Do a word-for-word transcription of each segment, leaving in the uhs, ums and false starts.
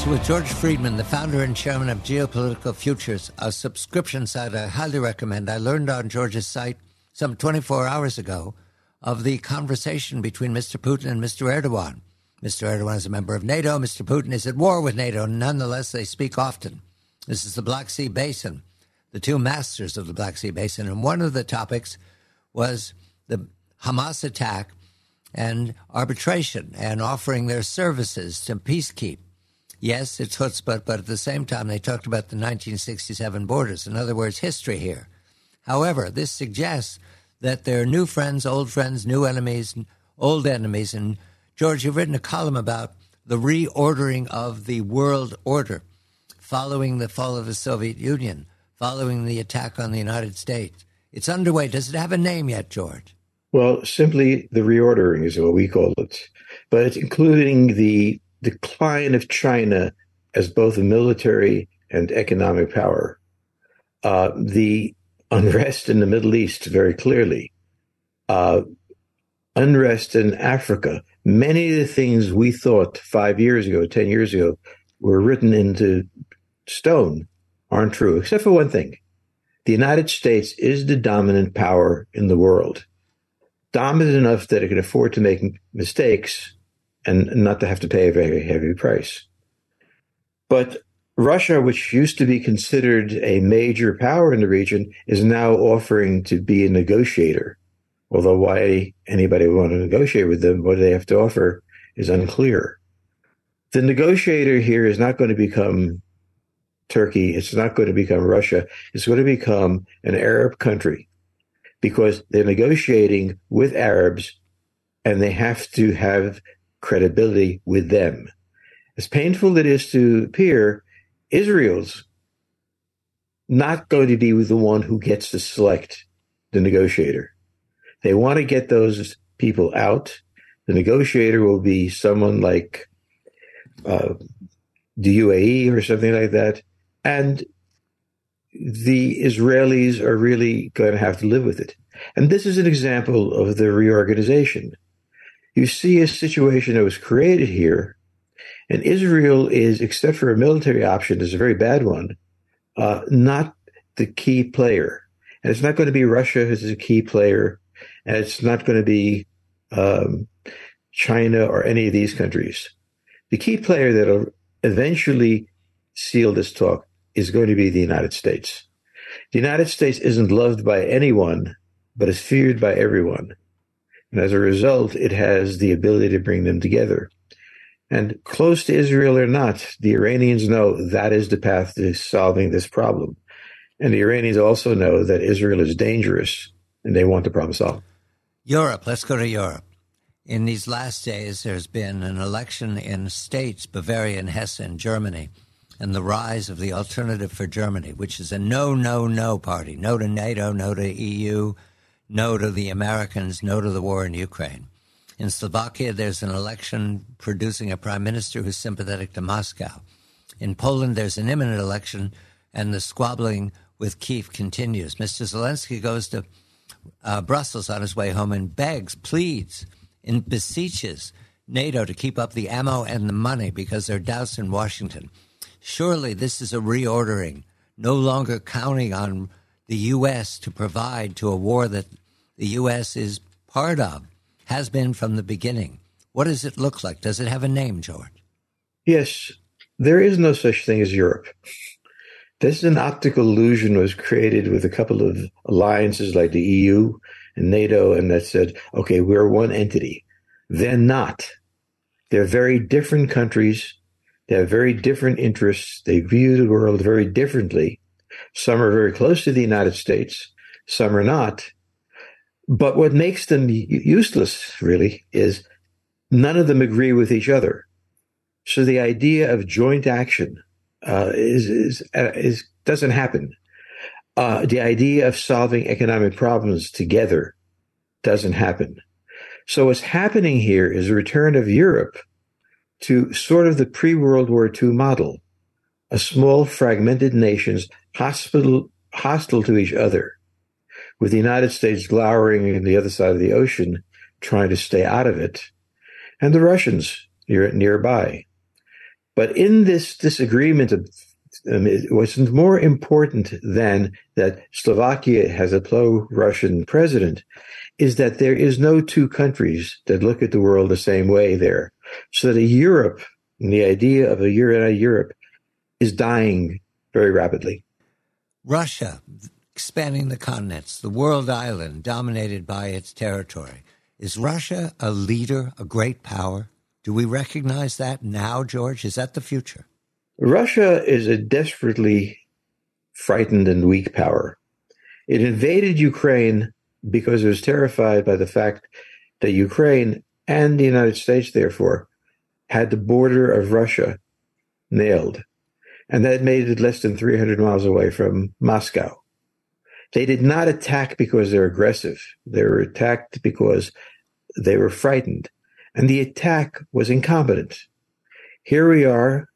with George Friedman, the founder and chairman of Geopolitical Futures, a subscription site I highly recommend. I learned on George's site some twenty-four hours ago of the conversation between Mister Putin and Mister Erdogan. Mister Erdogan is a member of NATO. Mister Putin is at war with NATO. Nonetheless, they speak often. This is the Black Sea Basin, the two masters of the Black Sea Basin. And one of the topics was the Hamas attack and arbitration and offering their services to peacekeep. Yes, it's chutzpah, but at the same time, they talked about the nineteen sixty-seven borders. In other words, history here. However, this suggests that there are new friends, old friends, new enemies, old enemies. And, George, you've written a column about the reordering of the world order following the fall of the Soviet Union, following the attack on the United States. It's underway. Does it have a name yet, George? Well, simply the reordering is what we call it. But it's including the decline of China as both a military and economic power. Uh, the unrest in the Middle East, very clearly. Uh, unrest in Africa. Many of the things we thought five years ago, ten years ago, were written into stone aren't true, except for one thing. The United States is the dominant power in the world. Dominant enough that it can afford to make mistakes and not to have to pay a very heavy price. But Russia, which used to be considered a major power in the region, is now offering to be a negotiator. Although why anybody would want to negotiate with them, what they have to offer, is unclear. The negotiator here is not going to become Turkey. It's not going to become Russia. It's going to become an Arab country because they're negotiating with Arabs and they have to have credibility with them. As painful it is to appear, Israel's not going to be the one who gets to select the negotiator. They want to get those people out. The negotiator will be someone like uh, the U A E or something like that. And the Israelis are really going to have to live with it. And this is an example of the reorganization. You see a situation that was created here, and Israel is, except for a military option, is a very bad one, uh, not the key player. And it's not going to be Russia who's a key player, and it's not going to be um, China or any of these countries. The key player that will eventually seal this talk is going to be the United States. The United States isn't loved by anyone, but is feared by everyone. And as a result, it has the ability to bring them together. And close to Israel or not, the Iranians know that is the path to solving this problem. And the Iranians also know that Israel is dangerous, and they want the problem solved. Europe, let's go to Europe. In these last days, there's been an election in states, Bavaria and Hesse in Germany, and the rise of the Alternative for Germany, which is a no, no, no party. No to NATO, no to E U, no to the Americans, no to the war in Ukraine. In Slovakia, there's an election producing a prime minister who's sympathetic to Moscow. In Poland, there's an imminent election, and the squabbling with Kyiv continues. Mister Zelensky goes to uh, Brussels on his way home and begs, pleads, and beseeches NATO to keep up the ammo and the money because there are doubts in Washington. Surely this is a reordering, no longer counting on the U S to provide to a war that the U S is part of, has been from the beginning. What does it look like? Does it have a name, George? Yes, there is no such thing as Europe. This is an optical illusion that was created with a couple of alliances like the E U and NATO, and that said, okay, we're one entity. They're not. They're very different countries. They have very different interests. They view the world very differently. Some are very close to the United States. Some are not. But what makes them useless, really, is none of them agree with each other. So the idea of joint action uh, is, is, uh, is doesn't happen. Uh, the idea of solving economic problems together doesn't happen. So what's happening here is a return of Europe to sort of the pre-World War Two model, a small fragmented nations hostile, hostile to each other, with the United States glowering on the other side of the ocean, trying to stay out of it, and the Russians near, nearby. But in this disagreement, um, it wasn't more important than that Slovakia has a pro-Russian president, is that there is no two countries that look at the world the same way there. So that a Europe, and the idea of a united Europe, is dying very rapidly. Russia, expanding the continents, the world island dominated by its territory. Is Russia a leader, a great power? Do we recognize that now, George? Is that the future? Russia is a desperately frightened and weak power. It invaded Ukraine because it was terrified by the fact that Ukraine and the United States, therefore, had the border of Russia nailed. And that made it less than three hundred miles away from Moscow. They did not attack because they're aggressive. They were attacked because they were frightened. And the attack was incompetent. Here we are,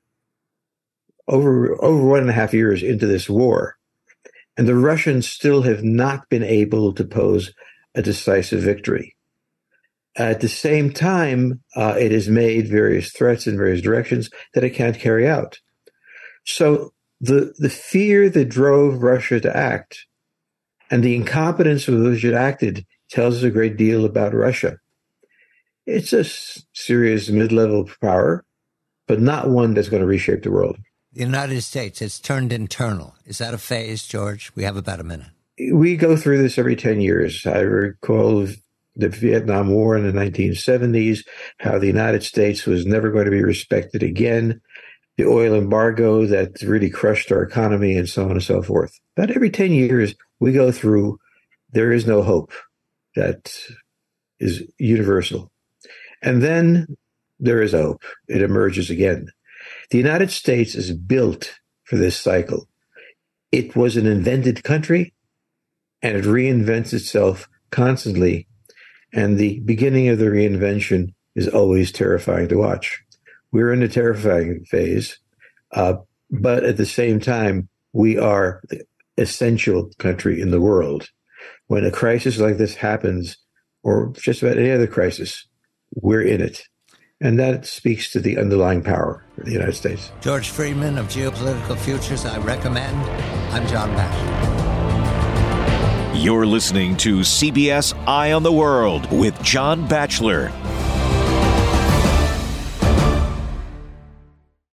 over, over one and a half years into this war, and the Russians still have not been able to pose a decisive victory. At the same time, uh, it has made various threats in various directions that it can't carry out. So the, the fear that drove Russia to act and the incompetence with which it acted tells us a great deal about Russia. It's a serious mid-level power, but not one that's going to reshape the world. The United States has turned internal. Is that a phase, George? We have about a minute. We go through this every ten years. I recall the Vietnam War in the nineteen seventies, how the United States was never going to be respected again, the oil embargo that really crushed our economy, and so on and so forth. But every ten years, we go through, there is no hope that is universal. And then there is hope. It emerges again. The United States is built for this cycle. It was an invented country, and it reinvents itself constantly. And the beginning of the reinvention is always terrifying to watch. We're in the terrifying phase, uh, but at the same time, we are the essential country in the world. When a crisis like this happens, or just about any other crisis, we're in it. And that speaks to the underlying power of the United States. George Friedman of Geopolitical Futures, I recommend. I'm John Batchelor. You're listening to C B S Eye on the World with John Batchelor.